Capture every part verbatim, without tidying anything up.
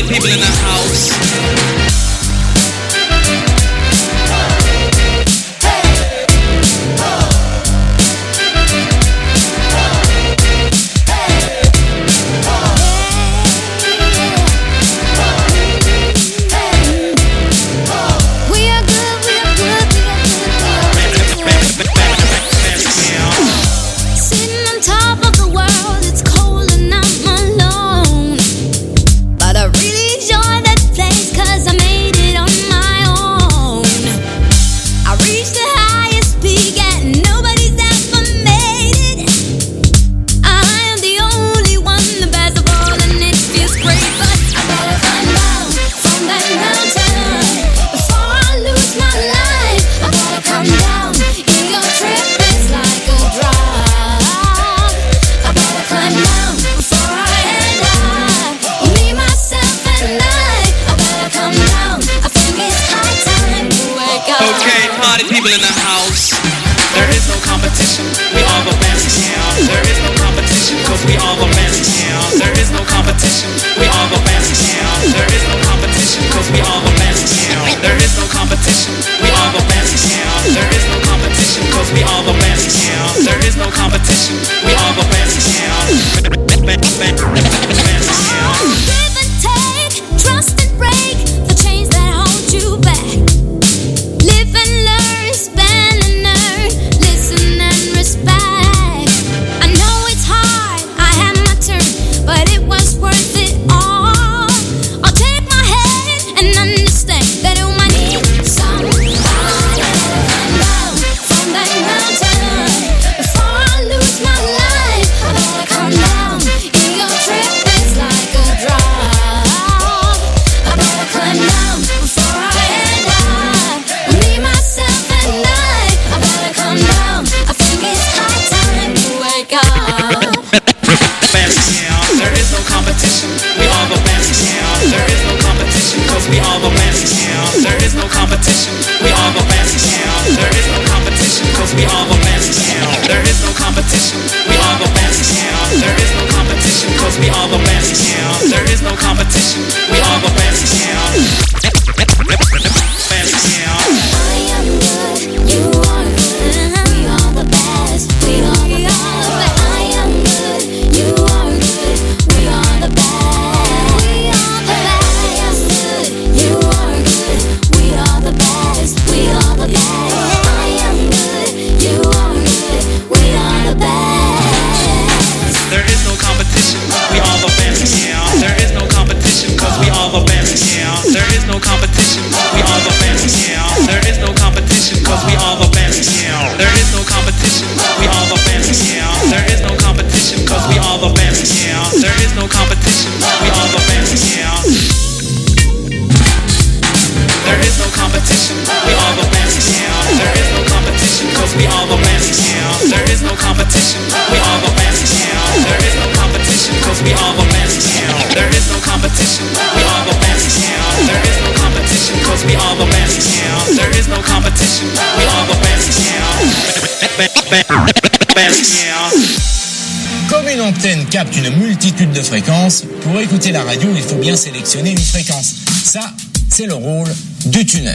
people in the house. People in the house. There is no competition. We all the best now. There is no competition because we all the best now. There is no competition. We all the best now. There is no competition because we all the best now. There is no competition. We all the best now. There is no competition because we all the best now. There is no competition. We all the best now. Best now. Give and take, trust and break the chains that hold you back. Live and learn, spend and earn, listen and respect. I know it's hard, I had my turn, but it was worth it all. I'll take my head and understand that I might need somebody to come down from that mountain. Before I lose my life, I better come down. Ego trip is like a drop. I better climb down before I end up. Me, myself, and I, I better come down. I think it's high time to wake up. Best now. There is no competition. We all the best now. There is no competition because we all the best now. There is no competition. We all the best now. There is no competition because we all the best now. There is no competition. We all the best now. There is no competition because we all the best now. There is no competition. We all the best now. Best now. I am good, you are good. We are the best. We are the best. I am good, you are good. We are the best. We are the best. I am good, you are good. We are the best. We are the best. I am good, you are good. We are the best. There is no competition. We all the best now. There is no competition because we all the best now. There is no competition. We all the best now. There is no competition because we all the best now. There is no competition. We all the best now. There is no competition because we all the best now. There is no competition. We all the best now. There is no competition. We all the best now. There is no competition because we all the best now. There is no competition. We all the best now. There is no competition because we all the best now. There is no competition. We all the best now. There is no competition because we all the best now. There is no competition. We all the best now. Best now. Comme une antenne capte une multitude de fréquences, pour écouter la radio, il faut bien sélectionner une fréquence. Ça, c'est le rôle du tuner.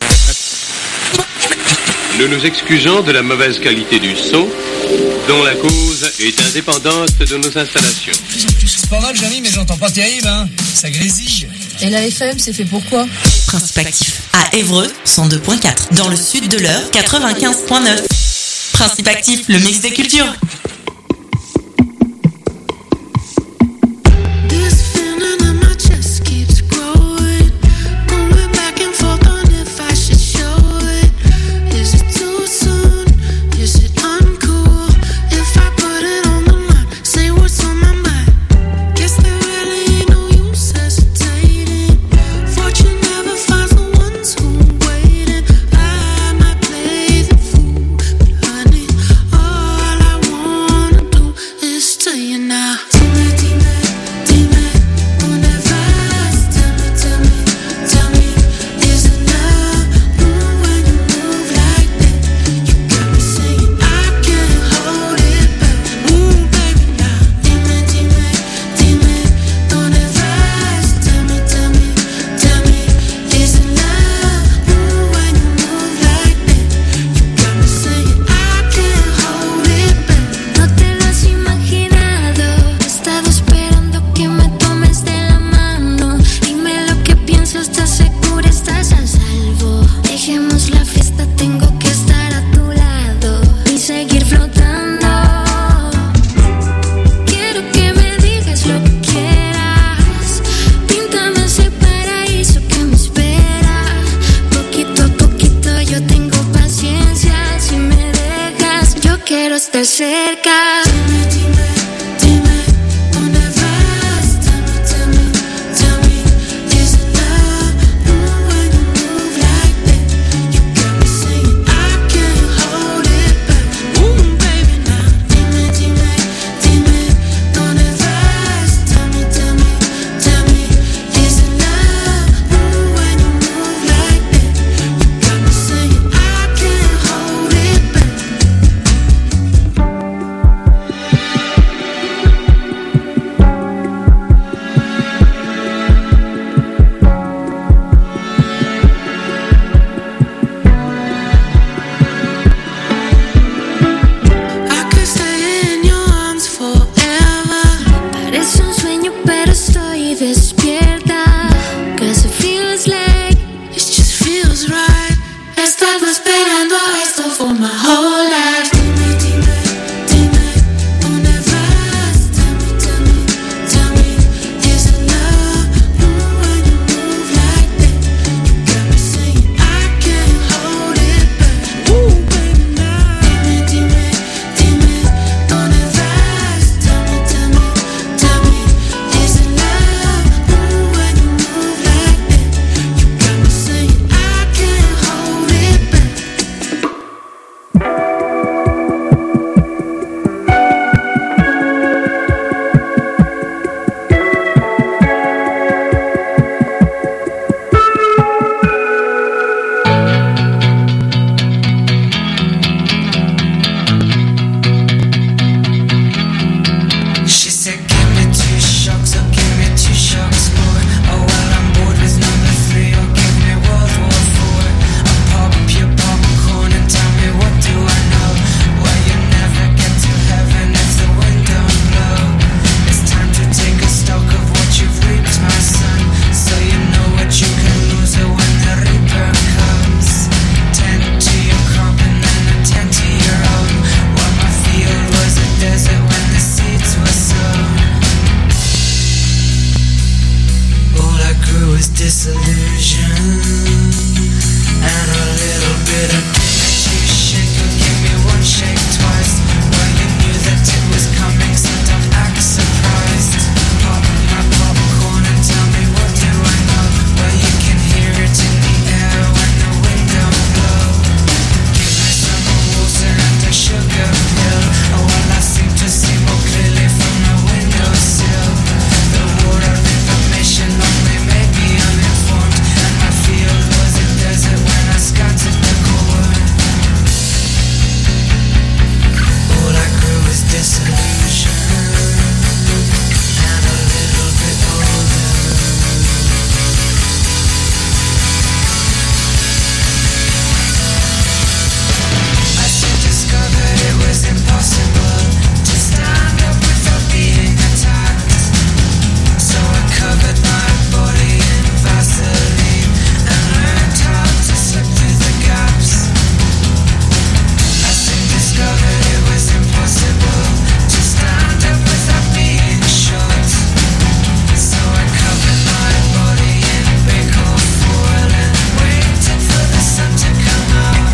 Nous nous excusons de la mauvaise qualité du son, dont la cause est indépendante de nos installations. C'est pas mal, Jamy, mais j'entends pas terrible, hein. Ça grésille. Et la F M, c'est fait pourquoi? Principe actif. À Évreux, cent deux point quatre. Dans le sud de l'Eure, quatre-vingt-quinze point neuf. Principe actif, le mix des cultures. All I want despierta, 'cause it feels like it just feels right. He estado esperando esto for my whole life. Dime, dime, dime, ¿dónde vas? Tell me, tell me, tell me, is it love? Ooh, when you move like that, you got me saying I can't hold it back. Ooh, baby, now. Dime, dime, dime, ¿dónde vas? Tell me, tell me, tell me, is it love? Ooh, when you move like that, you got me saying I can't hold it back. She said, give me two shocks, or give me two shocks more. Oh, well, I'm bored with number three, or give me World War Four. I'll pop your popcorn and tell me what do I know. Well, you never get to heaven if the wind don't blow. It's time to take a stock of what you've reaped, my son, so you know what you can lose when the reaper comes. Tend to your crop and then attend to your own. Well, my field was a desert when the seeds were sown. All I grew was disillusion and a little bit of two shake. Or give me one shake twice. Well, you knew that it was coming, so don't act surprised. Pop my popcorn and tell me what do I know. Well, you can hear it in the air when the wind don't blow. Give me some water and a sugar pill. Oh, well, I seem to see more clearly from the windowsill. The war of information only made me uninformed, and my field was a desert when I scattered the corn. All I grew was disillusion and a little bit older. I soon discovered it was impossible to stand up without being attacked. So I covered my body in Vaseline and learned how to slip through the gaps. I soon discovered it was impossible to stand up without being shot. So I covered my body in big old foil and waited for the sun to come out.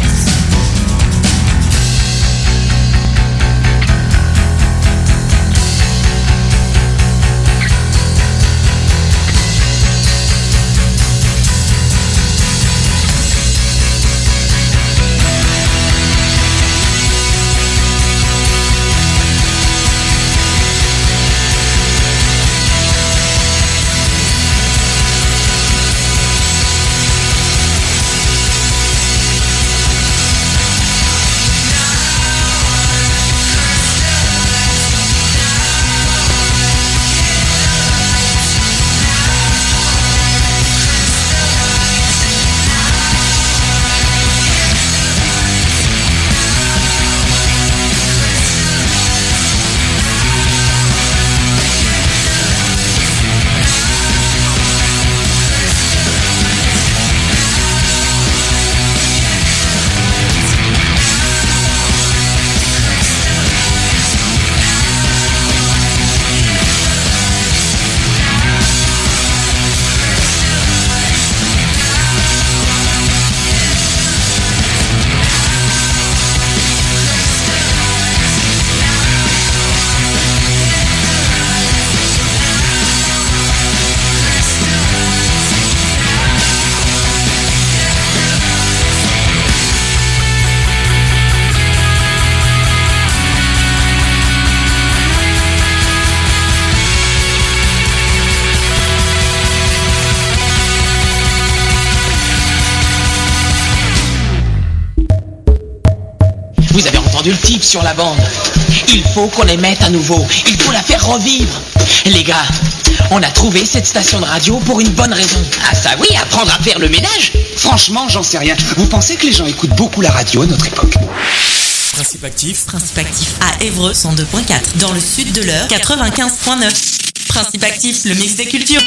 Vous avez entendu le type sur la bande. Il faut qu'on les mette à nouveau. Il faut la faire revivre. Les gars, on a trouvé cette station de radio pour une bonne raison. Ah ça oui, apprendre à faire le ménage. Franchement, j'en sais rien. Vous pensez que les gens écoutent beaucoup la radio à notre époque? Principe actif. Principe actif à Évreux cent deux point quatre. Dans le sud de l'Eure quatre-vingt-quinze point neuf. Principe Actif, le mix des cultures.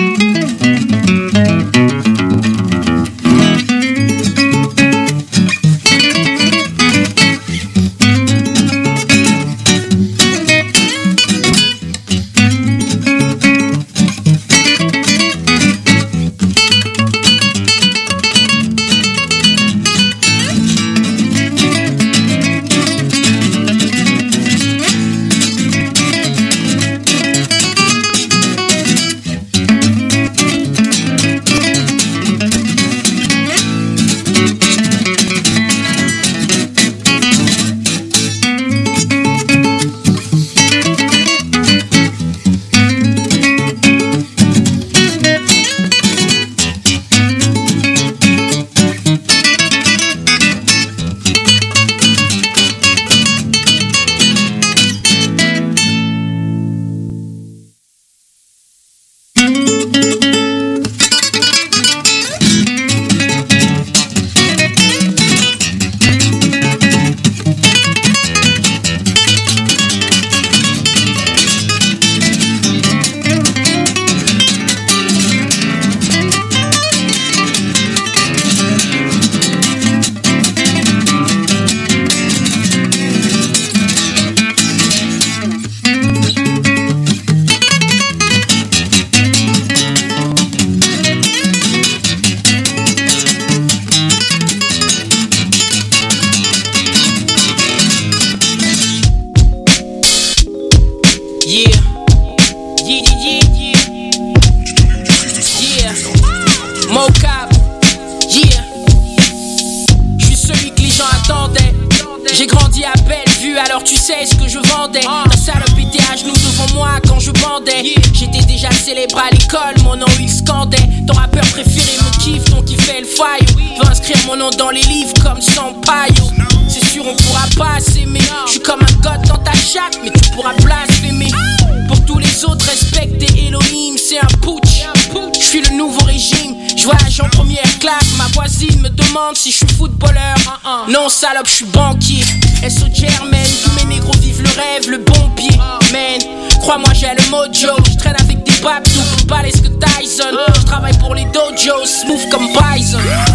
Si je suis footballeur, uh-uh. Non salope, je suis banquier. S O Germaine, tous mes négros vivent le rêve, le bon pied. Man, crois-moi j'ai le mojo. Je traîne avec des babs tout plus balèzes que Tyson. Je travaille pour les dojos, smooth comme Bison.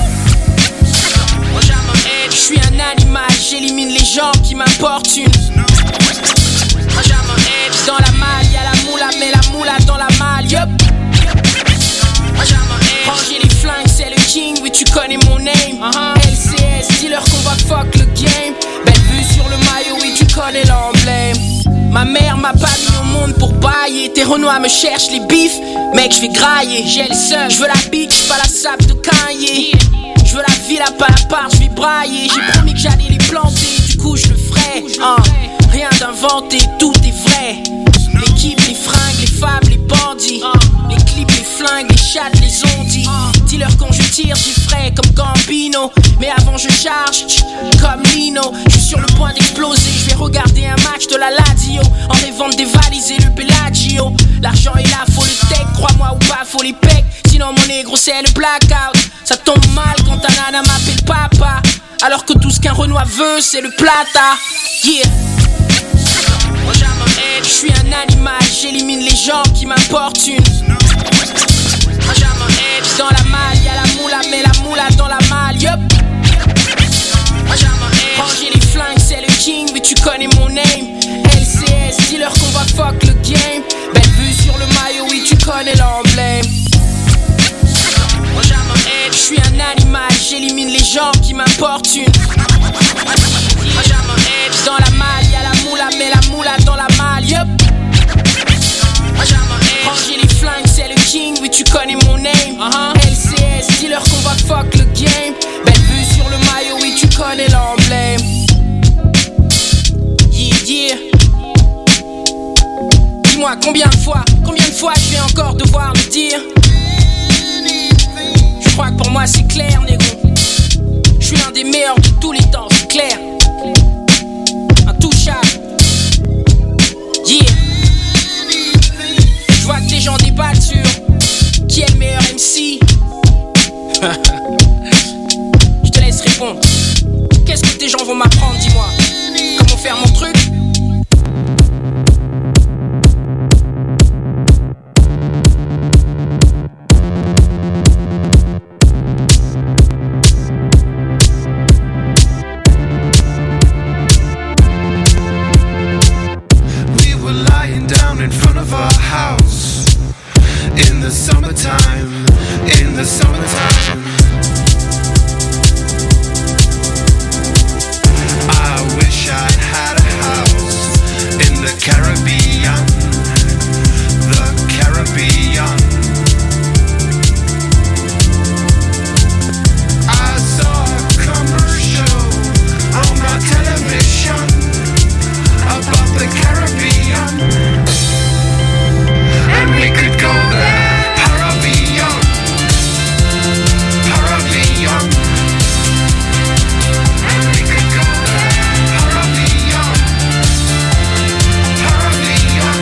Je suis un animal, j'élimine les gens qui m'importunent. Dans la malle, y'a la moula, mais la moula dans la malle, yup. Ranger les flingues, c'est le king, oui tu connais mon name. uh-huh. L C S, dis-leur qu'on va fuck le game. Belle vue sur le maillot, oui tu connais l'emblème. Ma mère m'a pas mis au monde pour bailler. Tes renois me cherchent les bifs, mec je vais grailler. J'ai le seul, je veux la bitch, pas la sape de Kanye. Je veux la villa, pas la part, je vais brailler. J'ai promis que j'allais les planter, du coup je le ferai. uh, Rien d'inventé, tout est vrai. L'équipe, les fringues, les femmes, les bandits. Les clips, les flingues, les chattes, les ondits. Dis-leur quand je tire, j'y ferai comme Gambino. Mais avant je charge, tch, comme Lino. Je suis sur le point d'exploser, je vais regarder un match de la Lazio en rêvant de dévaliser le Bellagio. L'argent est là, faut le tech, crois-moi ou pas, faut les pecs. Sinon mon négro c'est le blackout. Ça tombe mal quand ta nana m'appelle papa, alors que tout ce qu'un Renoir veut c'est le plata. Yeah. Je suis un animal, j'élimine les gens qui m'importunent. Dans la malle, y'a la moula, mais la moula dans la malle, yup. Ranger les flingues, c'est le king, oui tu connais mon name. L C S, dis-leur qu'on va fuck le game. Belle vue sur le maillot, oui tu connais l'emblème. Je suis un animal, j'élimine les gens qui m'importunent. Dans la malle, y'a la moula, mais la moula dans la malle, yup. Ranger les flingues, c'est le king, oui tu connais mon name. uh-huh. L C S, dis-leur qu'on va fuck le game. Belle vue sur le maillot, oui tu connais l'emblème. Yeah, yeah. Dis-moi combien de fois, combien de fois je vais encore devoir le dire. Je crois que pour moi c'est clair, négro. Je suis l'un des meilleurs de tous les temps, c'est clair. Intouchable. Yeah. Je vois que les gens débattent sur qui est le meilleur M C. Je te laisse répondre. Qu'est-ce que tes gens vont m'apprendre, dis-moi. Comment faire mon truc. in the summertime, in the summertime. I wish I had a house in the Caribbean, the Caribbean. I saw a commercial on my television about the Caribbean, and we could go there. Caribbean, Caribbean, and we could go there. Caribbean, Caribbean.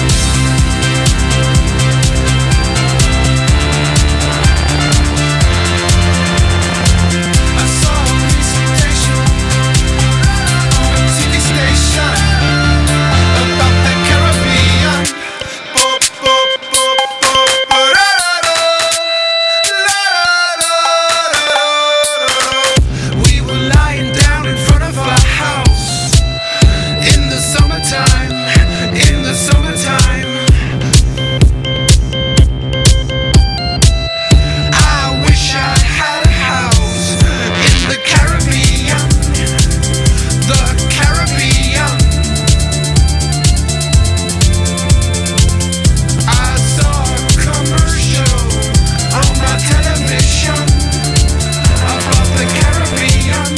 I saw a presentation on a T V station about the Caribbean. Boop, boop, boop, boop, ba-da-da-da. La-da-da-da-da-da. We were lying down in front of our house in the summertime, in the summertime. I wish I had a house in the Caribbean, the Caribbean. I saw a commercial on my television about the Caribbean,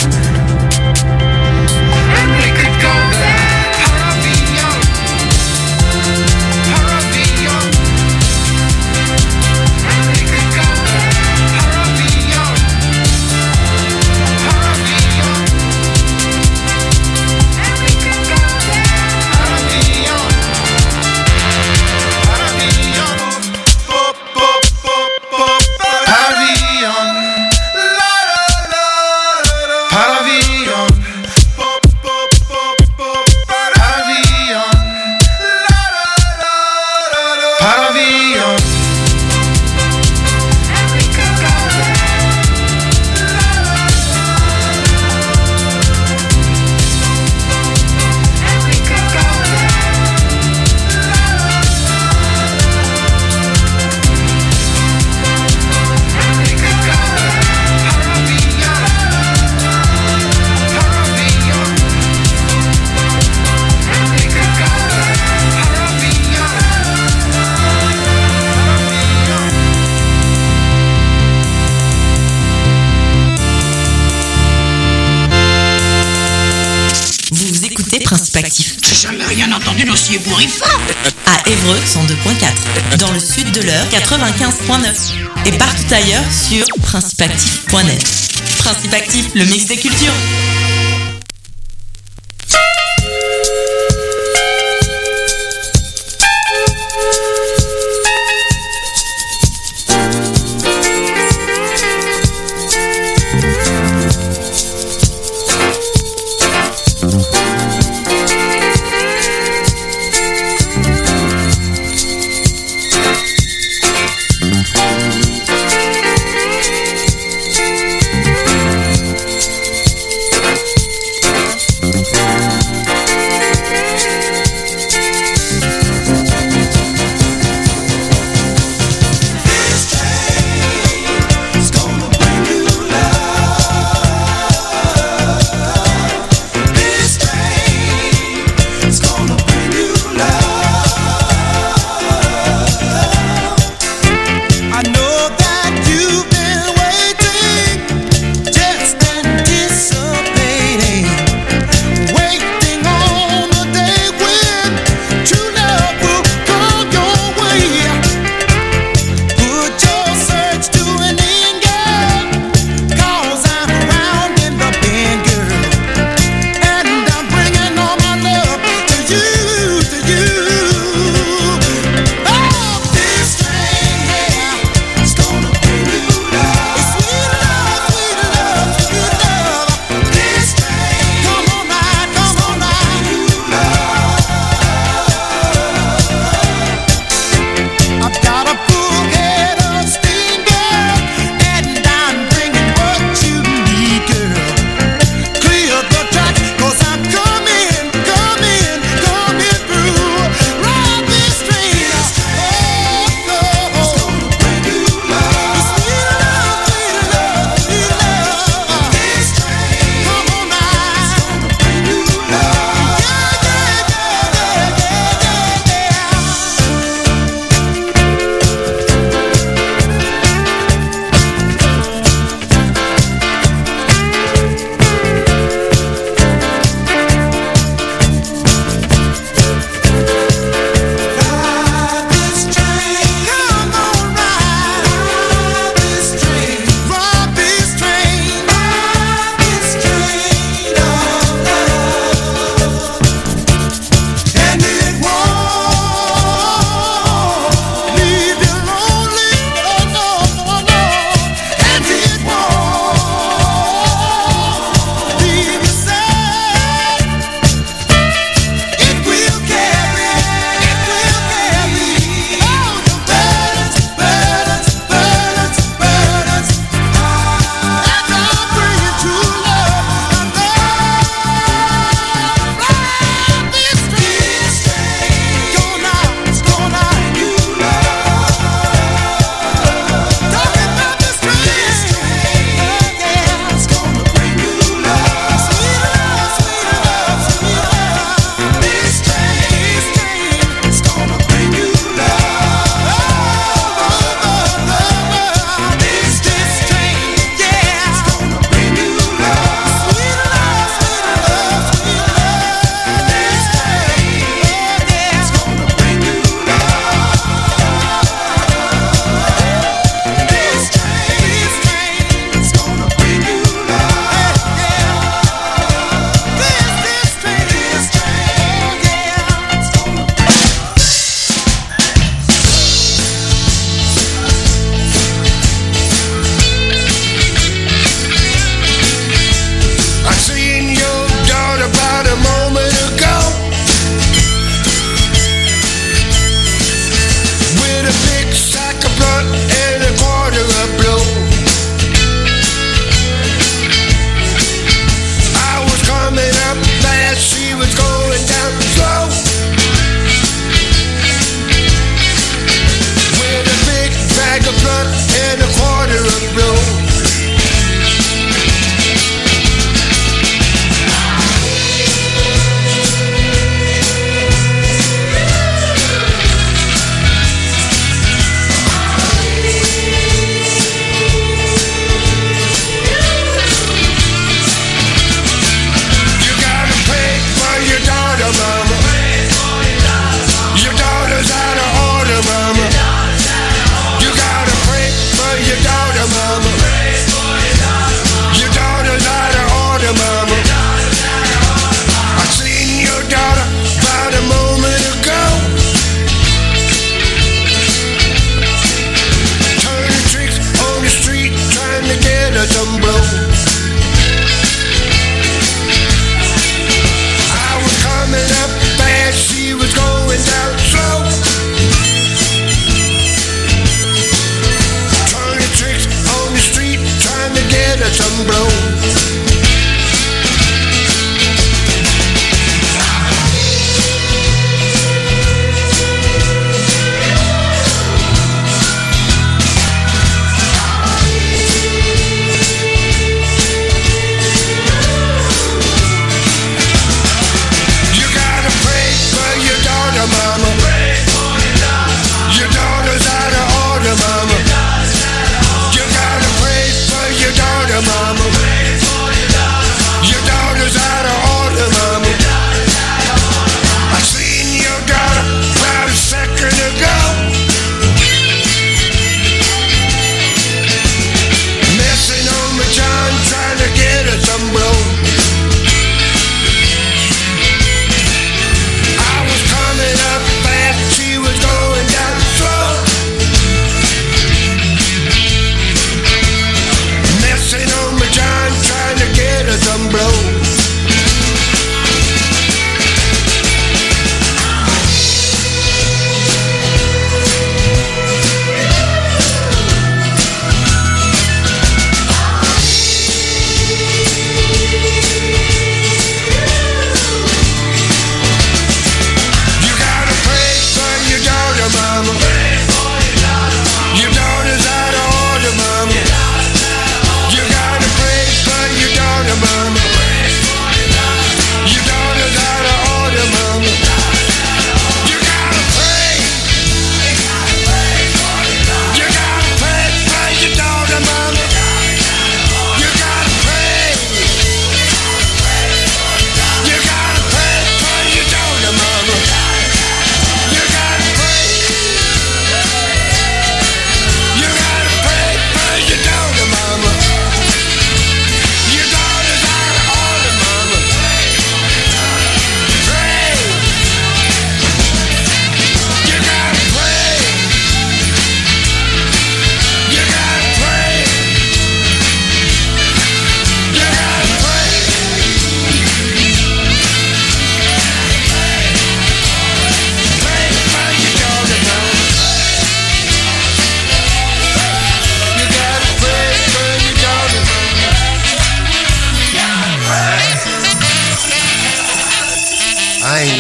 and we could go there. Caribbean, Caribbean, and we could go there. Caribbean, Caribbean, and we could go there. Caribbean, Caribbean, boop, boop, boop, boop, Caribbean, la la la la, Caribbean, boop, boop, boop, boop, Caribbean, la la la la, Caribbean, and we could go there. La la la la, and we could go there. And we could go there. Caribbean, Caribbean, and we could go there. Caribbean, Vous écoutez Principe Actif J'ai jamais rien entendu d'aussi ébouriffant. à Évreux cent deux point quatre, dans le sud de l'Eure quatre-vingt-quinze point neuf et partout ailleurs sur principe actif point net. Principe Actif, le mix des cultures.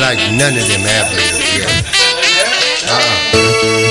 like none of them ever. Yeah. Uh-uh.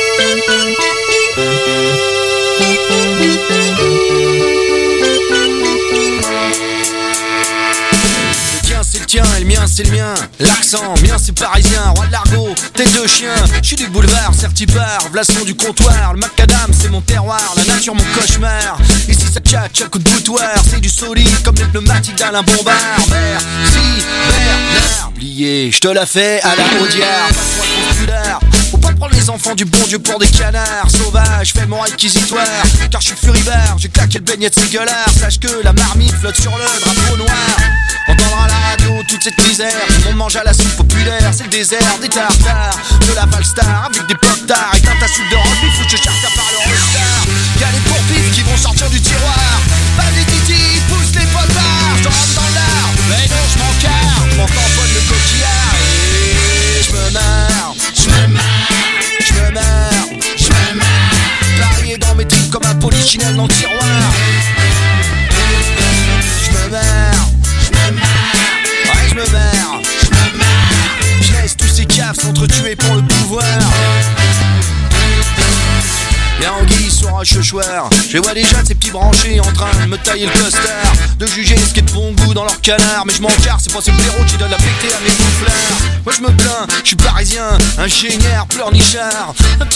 C'est le tien et le mien c'est le mien. L'accent, mien c'est parisien. Roi de l'argot, tête de chien. Je suis du boulevard, certipar, vlasson du comptoir. Le macadam c'est mon terroir, la nature mon cauchemar. Ici ça tchatche à coup de boutoir. C'est du solide comme les pneumatiques d'Alain Bombard. Mère, si, Bernard, oublié, je te la fais à la Audiard. Passe-moi le populaire. Faut pas prendre les enfants du bon Dieu pour des canards sauvages, fais mon réquisitoire. Car je suis furibard, j'ai claqué le beignet de ces gueulards. Sache que la marmite flotte sur le drapeau noir. Entendre à la radio toute cette misère. Tout le monde mange à la soupe populaire. C'est le désert, des tartares, de la Valstar avec des pop-tards. Et quand ta soupe de robe, il faut que je charte à part le rockstar. Y'a les pourpifs qui vont sortir du tiroir. Vas-y Titi, pousse les potards. Je rentre dans l'art, mais non je m'encarre. Mon tamponne le coquillard. Et je me marre, je me marre, je me marre, je me marre. Parier dans mes tripes comme un polichinelle dans le tiroir. Je me marre, je me marre, ouais je me marre, je me marre. Je laisse tous ces caves s'entretuer pour le pouvoir. Y'a Anguille sur un cheuchoir. Je vois déjà ces petits branchés en train de me tailler le costard. De juger ce qui est de bon goût dans leur canard. Mais je m'en carre, c'est pas ces blaireaux qui donnent la pété à mes soufflards. Moi je me plains, je suis parisien, ingénieur, pleurnichard.